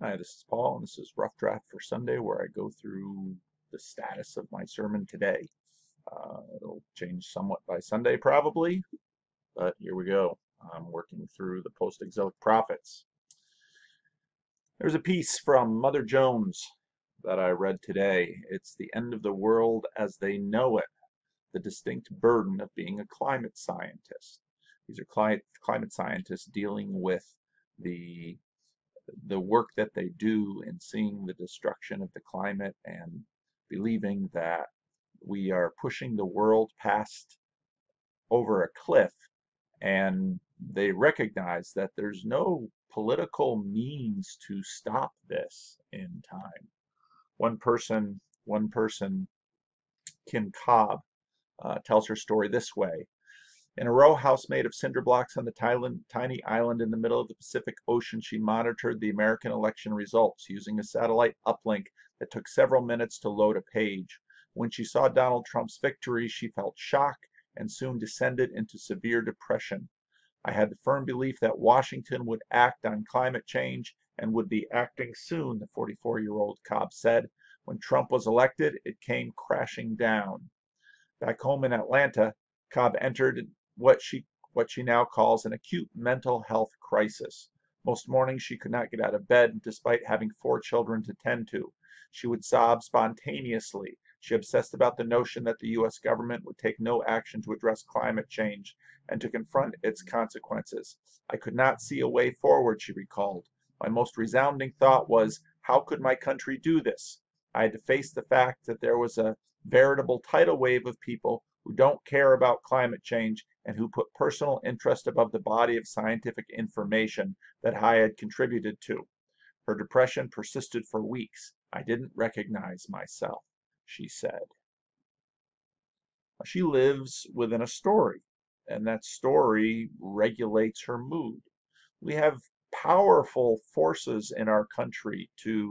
Hi, this is Paul, and this is Rough Draft for Sunday, where I go through the status of my sermon today. It'll change somewhat by Sunday, probably, but here we go. I'm working through the post-exilic prophets. There's a piece from Mother Jones that I read today. It's the end of the world as they know it, the distinct burden of being a climate scientist. These are climate scientists dealing with the work that they do in seeing the destruction of the climate and believing that we are pushing the world past over a cliff, and they recognize that there's no political means to stop this in time. One person, Kim Cobb, tells her story this way. In a row house made of cinder blocks on the tiny island in the middle of the Pacific Ocean, she monitored the American election results using a satellite uplink that took several minutes to load a page. When she saw Donald Trump's victory, she felt shock and soon descended into severe depression. I had the firm belief that Washington would act on climate change and would be acting soon, the 44-year-old Cobb said. When Trump was elected, it came crashing down. Back home in Atlanta, Cobb entered what she now calls an acute mental health crisis. Most mornings she could not get out of bed despite having 4 children to tend to. She would sob spontaneously. She obsessed about the notion that the U.S. government would take no action to address climate change and to confront its consequences. I could not see a way forward, she recalled. My most resounding thought was, how could my country do this? I had to face the fact that there was a veritable tidal wave of people who don't care about climate change and who put personal interest above the body of scientific information that I had contributed to. Her depression persisted for weeks. I didn't recognize myself, she said. She lives within a story, and that story regulates her mood. We have powerful forces in our country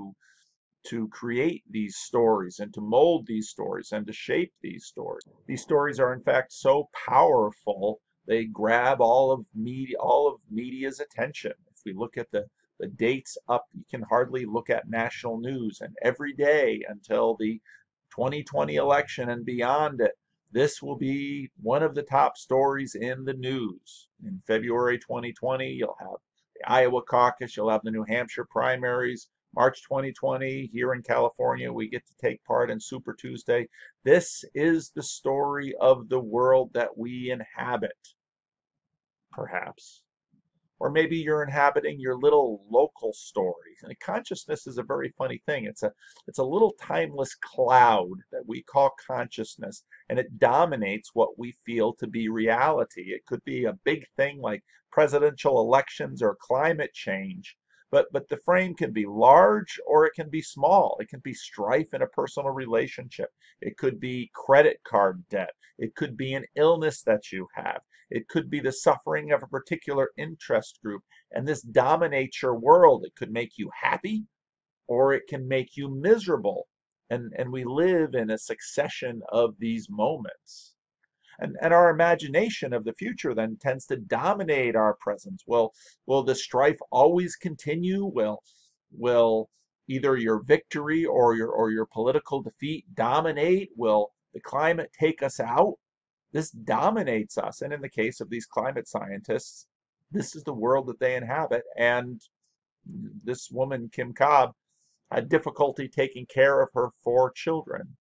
to create these stories and to mold these stories and to shape these stories. These stories are in fact so powerful they grab all of media's attention. If we look at the dates up, you can hardly look at national news, and every day until the 2020 election and beyond it, this will be one of the top stories in the news. In February 2020, you'll have the Iowa caucus, you'll have the New Hampshire primaries. March 2020, here in California, we get to take part in Super Tuesday. This is the story of the world that we inhabit, perhaps. Or maybe you're inhabiting your little local story. And consciousness is a very funny thing. It's a little timeless cloud that we call consciousness, and it dominates what we feel to be reality. It could be a big thing like presidential elections or climate change. But the frame can be large or it can be small. It can be strife in a personal relationship. It could be credit card debt. It could be an illness that you have. It could be the suffering of a particular interest group. And this dominates your world. It could make you happy or it can make you miserable. And we live in a succession of these moments. And our imagination of the future then tends to dominate our presence. Will the strife always continue? Will either your victory or your political defeat dominate? Will the climate take us out? This dominates us. And in the case of these climate scientists, this is the world that they inhabit. And this woman, Kim Cobb, had difficulty taking care of her 4 children.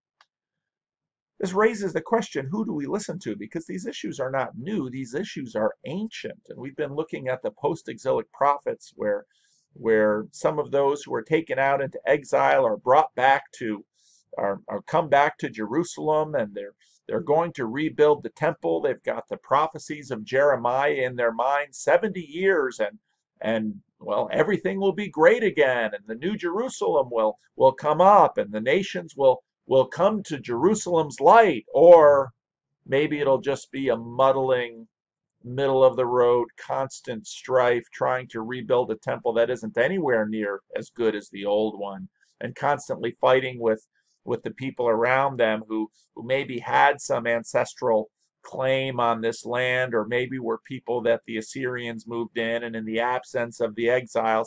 This raises the question, who do we listen to? Because these issues are not new. These issues are ancient. And we've been looking at the post-exilic prophets where some of those who are taken out into exile are brought back to, are come back to Jerusalem, and they're going to rebuild the temple. They've got the prophecies of Jeremiah in their mind, 70 years, and well, everything will be great again, and the new Jerusalem will come up, and the nations will come to Jerusalem's light. Or maybe it'll just be a muddling, middle of the road, constant strife, trying to rebuild a temple that isn't anywhere near as good as the old one, and constantly fighting with the people around them who maybe had some ancestral claim on this land, or maybe were people that the Assyrians moved in, and in the absence of the exiles have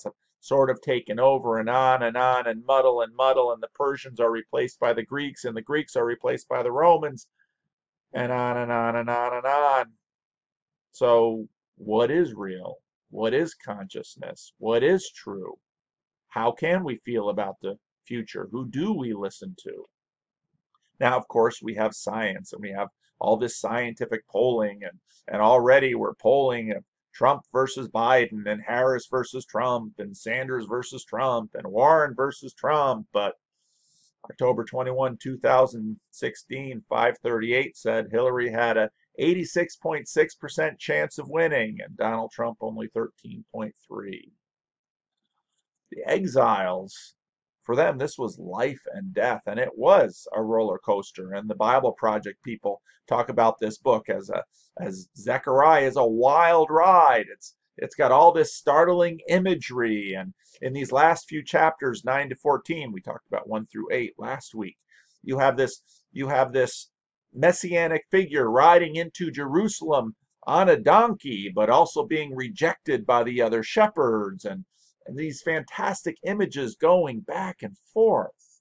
sort of taken over, and on, and muddle, and the Persians are replaced by the Greeks, and the Greeks are replaced by the Romans, and on and on and on and on. So, what is real? What is consciousness? What is true? How can we feel about the future? Who do we listen to? Now, of course, we have science and we have all this scientific polling, and already we're polling Trump versus Biden and Harris versus Trump and Sanders versus Trump and Warren versus Trump. But October 21, 2016, 538 said Hillary had a 86.6% chance of winning and Donald Trump only 13.3. The exiles, for them, this was life and death, and it was a roller coaster. And the Bible Project people talk about this book as Zechariah is a wild ride. It's got all this startling imagery, and in these last few chapters, 9 to 14, we talked about 1 through 8 last week. You have this messianic figure riding into Jerusalem on a donkey, but also being rejected by the other shepherds, and these fantastic images going back and forth.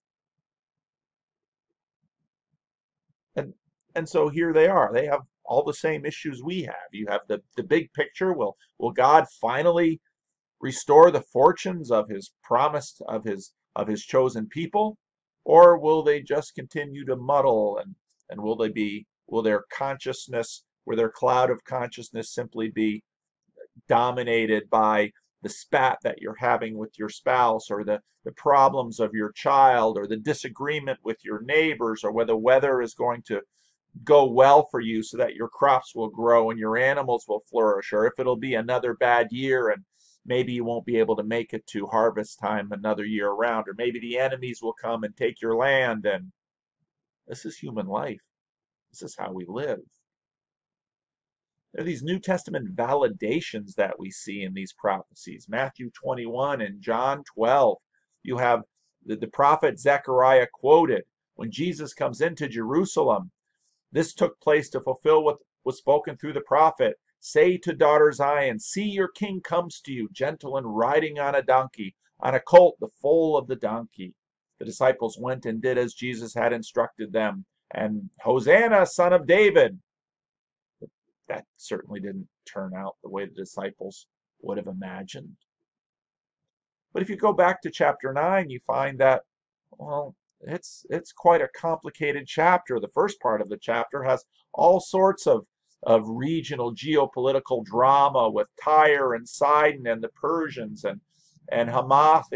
And so here they are. They have all the same issues we have. You have the big picture. Will God finally restore the fortunes of his promised of his chosen people? Or will they just continue to muddle, and will their consciousness, will their cloud of consciousness simply be dominated by the spat that you're having with your spouse, or the problems of your child, or the disagreement with your neighbors, or whether the weather is going to go well for you so that your crops will grow and your animals will flourish, or if it'll be another bad year and maybe you won't be able to make it to harvest time another year around, or maybe the enemies will come and take your land. And this is human life. This is how we live. There are these New Testament validations that we see in these prophecies. Matthew 21 and John 12. You have the prophet Zechariah quoted when Jesus comes into Jerusalem. This took place to fulfill what was spoken through the prophet. Say to daughter Zion, see, your king comes to you, gentle and riding on a donkey, on a colt, the foal of the donkey. The disciples went and did as Jesus had instructed them. And Hosanna, son of David. That certainly didn't turn out the way the disciples would have imagined. But if you go back to chapter 9, you find that, well, it's quite a complicated chapter. The first part of the chapter has all sorts of regional geopolitical drama with Tyre and Sidon and the Persians, and Hamath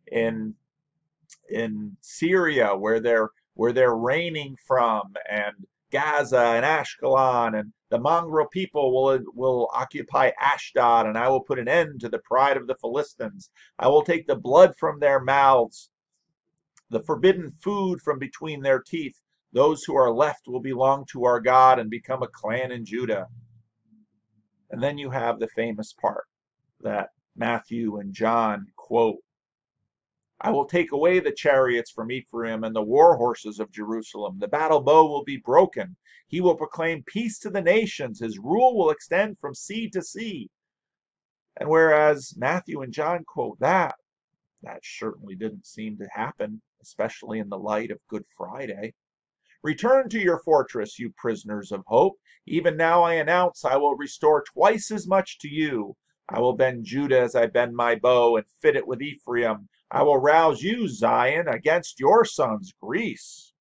in Syria, where they're reigning from, and Gaza and Ashkelon, and the mongrel people will occupy Ashdod, and I will put an end to the pride of the Philistines. I will take the blood from their mouths, the forbidden food from between their teeth. Those who are left will belong to our God and become a clan in Judah. And then you have the famous part that Matthew and John quote. I will take away the chariots from Ephraim and the war horses of Jerusalem. The battle bow will be broken. He will proclaim peace to the nations. His rule will extend from sea to sea. And whereas Matthew and John quote that certainly didn't seem to happen, especially in the light of Good Friday. Return to your fortress, you prisoners of hope. Even now I announce I will restore twice as much to you. I will bend Judah as I bend my bow and fit it with Ephraim. I will rouse you, Zion, against your sons, Greece,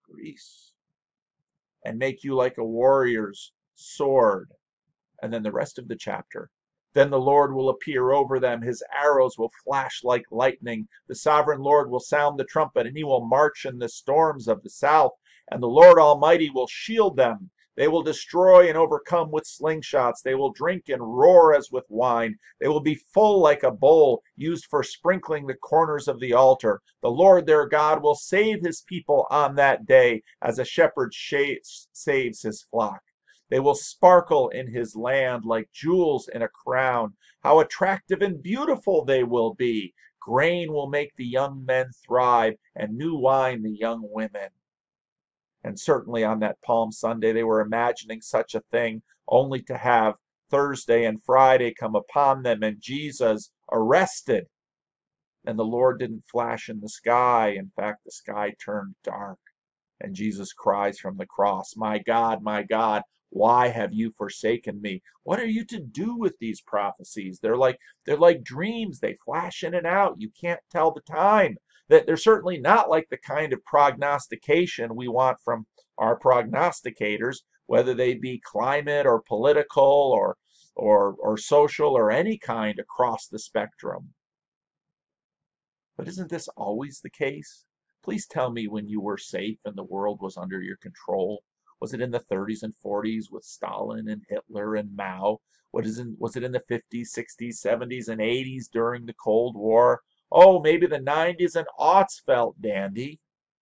and make you like a warrior's sword. And then the rest of the chapter. Then the Lord will appear over them. His arrows will flash like lightning. The sovereign Lord will sound the trumpet, and he will march in the storms of the south. And the Lord Almighty will shield them. They will destroy and overcome with slingshots. They will drink and roar as with wine. They will be full like a bowl used for sprinkling the corners of the altar. The Lord their God will save his people on that day as a shepherd saves his flock. They will sparkle in his land like jewels in a crown. How attractive and beautiful they will be. Grain will make the young men thrive, and new wine the young women. And certainly on that Palm Sunday, they were imagining such a thing, only to have Thursday and Friday come upon them and Jesus arrested and the Lord didn't flash in the sky. In fact, the sky turned dark. And Jesus cries from the cross, my God, why have you forsaken me? What are you to do with these prophecies? They're like dreams. They flash in and out. You can't tell the time. That they're certainly not like the kind of prognostication we want from our prognosticators, whether they be climate or political or social or any kind across the spectrum. But isn't this always the case? Please tell me when you were safe and the world was under your control. Was it in the 30s and 40s with Stalin and Hitler and Mao? Was it in the 50s, 60s, 70s, and 80s during the Cold War? Oh, maybe the 90s and aughts felt dandy.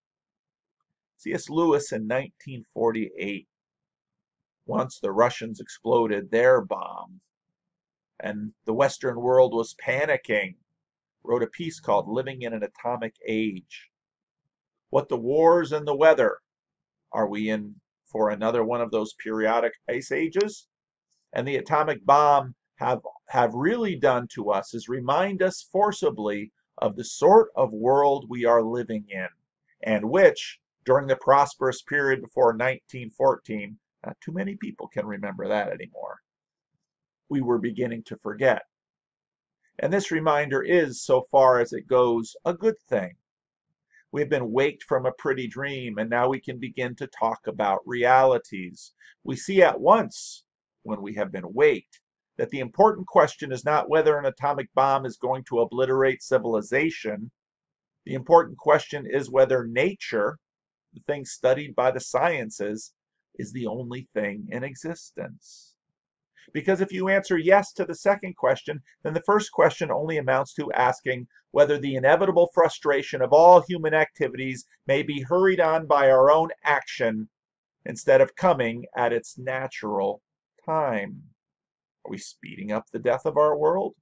C.S. Lewis in 1948, once the Russians exploded their bomb and the Western world was panicking, wrote a piece called Living in an Atomic Age. What the wars and the weather? Are we in for another one of those periodic ice ages? And the atomic bomb have really done to us is remind us forcibly of the sort of world we are living in, and which, during the prosperous period before 1914, not too many people can remember that anymore, we were beginning to forget. And this reminder is, so far as it goes, a good thing. We've been waked from a pretty dream, and now we can begin to talk about realities. We see at once, when we have been waked, that the important question is not whether an atomic bomb is going to obliterate civilization. The important question is whether nature, the thing studied by the sciences, is the only thing in existence. Because if you answer yes to the second question, then the first question only amounts to asking whether the inevitable frustration of all human activities may be hurried on by our own action instead of coming at its natural time. Are we speeding up the death of our world?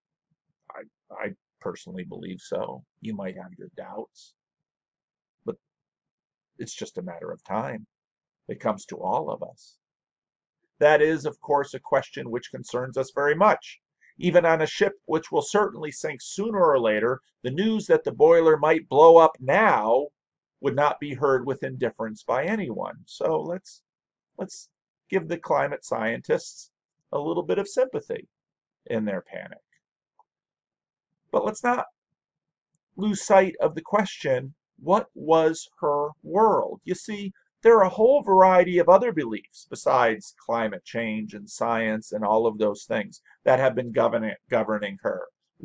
I personally believe so. You might have your doubts, but it's just a matter of time. It comes to all of us. That is, of course, a question which concerns us very much. Even on a ship which will certainly sink sooner or later, the news that the boiler might blow up now would not be heard with indifference by anyone. So let's give the climate scientists a little bit of sympathy in their panic. But let's not lose sight of the question, what was her world? You see, there are a whole variety of other beliefs besides climate change and science and all of those things that have been governing her.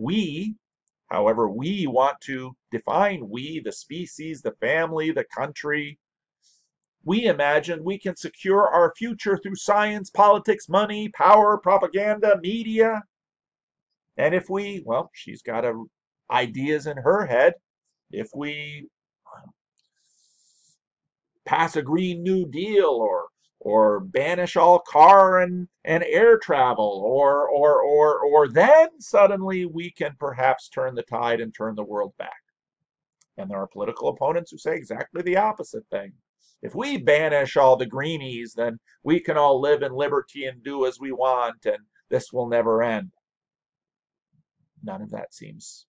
However we want to define we, the species, the family, the country, we imagine we can secure our future through science, politics, money, power, propaganda, media. And if she's got ideas in her head. If we pass a Green New Deal or banish all car and air travel, or then suddenly we can perhaps turn the tide and turn the world back. And there are political opponents who say exactly the opposite thing. If we banish all the greenies, then we can all live in liberty and do as we want, and this will never end. None of that seems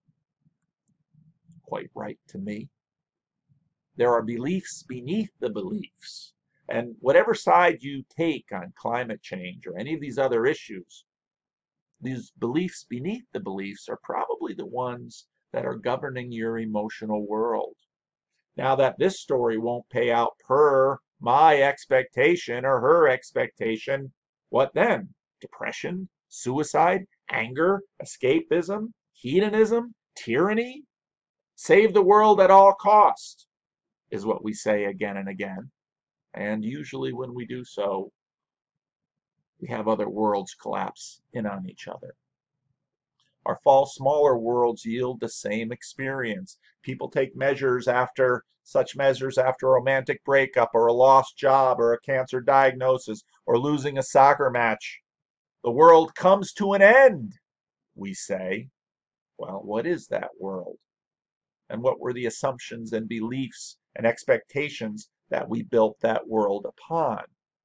quite right to me. There are beliefs beneath the beliefs. And whatever side you take on climate change or any of these other issues, these beliefs beneath the beliefs are probably the ones that are governing your emotional world. Now that this story won't pay out per my expectation or her expectation, what then? Depression, suicide, anger, escapism, hedonism, tyranny? Save the world at all cost, is what we say again and again. And usually when we do so, we have other worlds collapse in on each other. Our false smaller worlds yield the same experience. People take such measures after a romantic breakup or a lost job or a cancer diagnosis or losing a soccer match. The world comes to an end, we say. Well, what is that world? And what were the assumptions and beliefs and expectations that we built that world upon?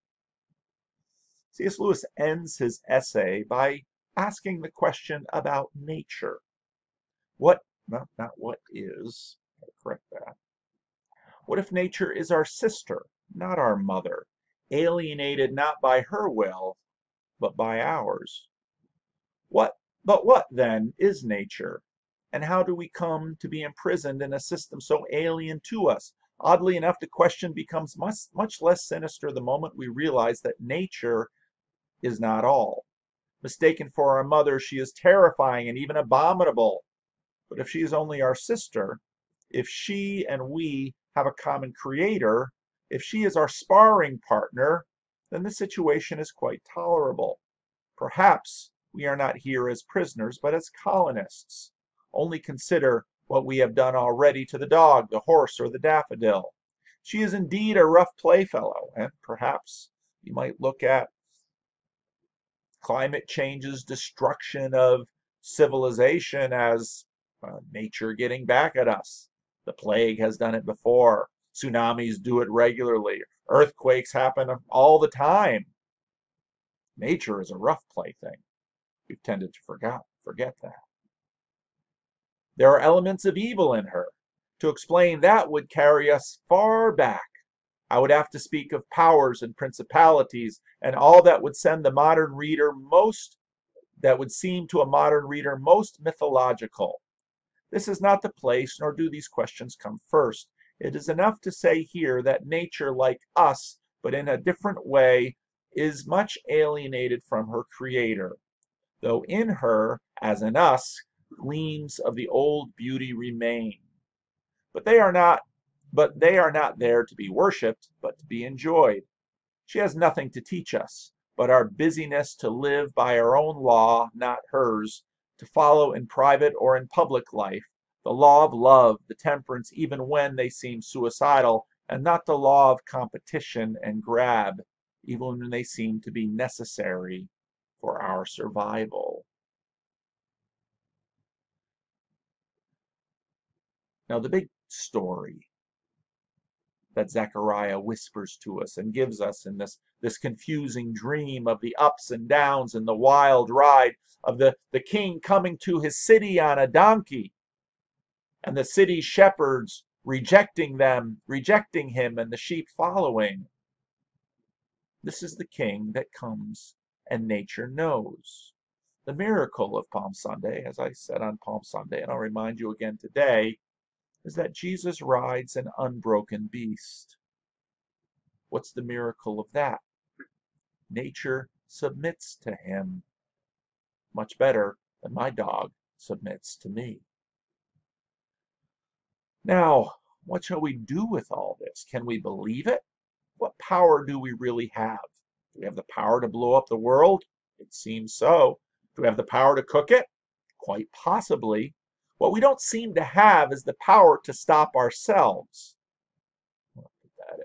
C.S. Lewis ends his essay by asking the question about nature. What, no, not what is, I'll correct that. What if nature is our sister, not our mother, alienated not by her will, but by ours? What, but what, then, is nature? And how do we come to be imprisoned in a system so alien to us? Oddly enough, the question becomes much less sinister the moment we realize that nature is not all. Mistaken for our mother, she is terrifying and even abominable. But if she is only our sister, if she and we have a common creator, if she is our sparring partner, then the situation is quite tolerable. Perhaps we are not here as prisoners, but as colonists. Only consider what we have done already to the dog, the horse, or the daffodil. She is indeed a rough playfellow, and perhaps you might look at climate change's destruction of civilization as nature getting back at us. The plague has done it before. Tsunamis do it regularly. Earthquakes happen all the time. Nature is a rough plaything. We've tended to forget that. There are elements of evil in her. To explain that would carry us far back. I would have to speak of powers and principalities and all that would seem to a modern reader most mythological. This is not the place, nor do these questions come first. It is enough to say here that nature, like us, but in a different way, is much alienated from her creator, though in her, as in us, gleams of the old beauty remain. But they are not there to be worshipped, but to be enjoyed. She has nothing to teach us, but our busyness to live by our own law, not hers, to follow in private or in public life, the law of love, the temperance, even when they seem suicidal, and not the law of competition and grab, even when they seem to be necessary for our survival. Now, the big story that Zechariah whispers to us and gives us in this confusing dream of the ups and downs and the wild ride of the king coming to his city on a donkey, and the city shepherds rejecting him, and the sheep following. This is the king that comes and nature knows. The miracle of Palm Sunday, as I said on Palm Sunday, and I'll remind you again today, is that Jesus rides an unbroken beast. What's the miracle of that? Nature submits to him much better than my dog submits to me. Now, what shall we do with all this? Can we believe it? What power do we really have? Do we have the power to blow up the world? It seems so. Do we have the power to cook it? Quite possibly. What we don't seem to have is the power to stop ourselves. I'll put that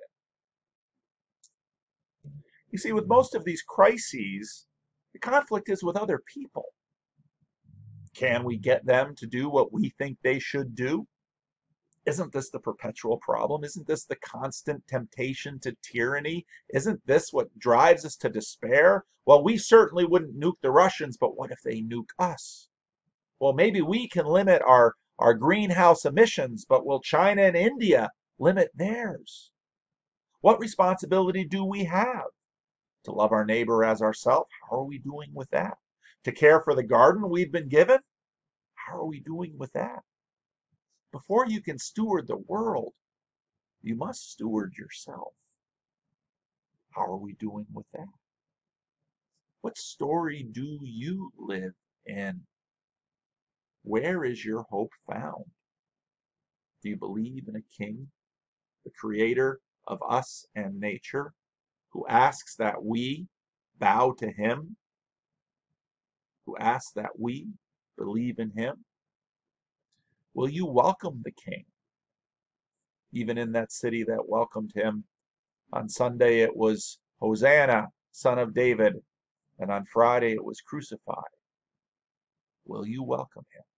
in. You see, with most of these crises, the conflict is with other people. Can we get them to do what we think they should do? Isn't this the perpetual problem? Isn't this the constant temptation to tyranny? Isn't this what drives us to despair? Well, we certainly wouldn't nuke the Russians, but what if they nuke us? Well, maybe we can limit our greenhouse emissions, but will China and India limit theirs? What responsibility do we have? To love our neighbor as ourselves? How are we doing with that? To care for the garden we've been given? How are we doing with that? Before you can steward the world, you must steward yourself. How are we doing with that? What story do you live in? Where is your hope found? Do you believe in a king, the creator of us and nature, who asks that we bow to him, who asks that we believe in him? Will you welcome the king? Even in that city that welcomed him, on Sunday it was Hosanna, Son of David, and on Friday it was crucified. Will you welcome him?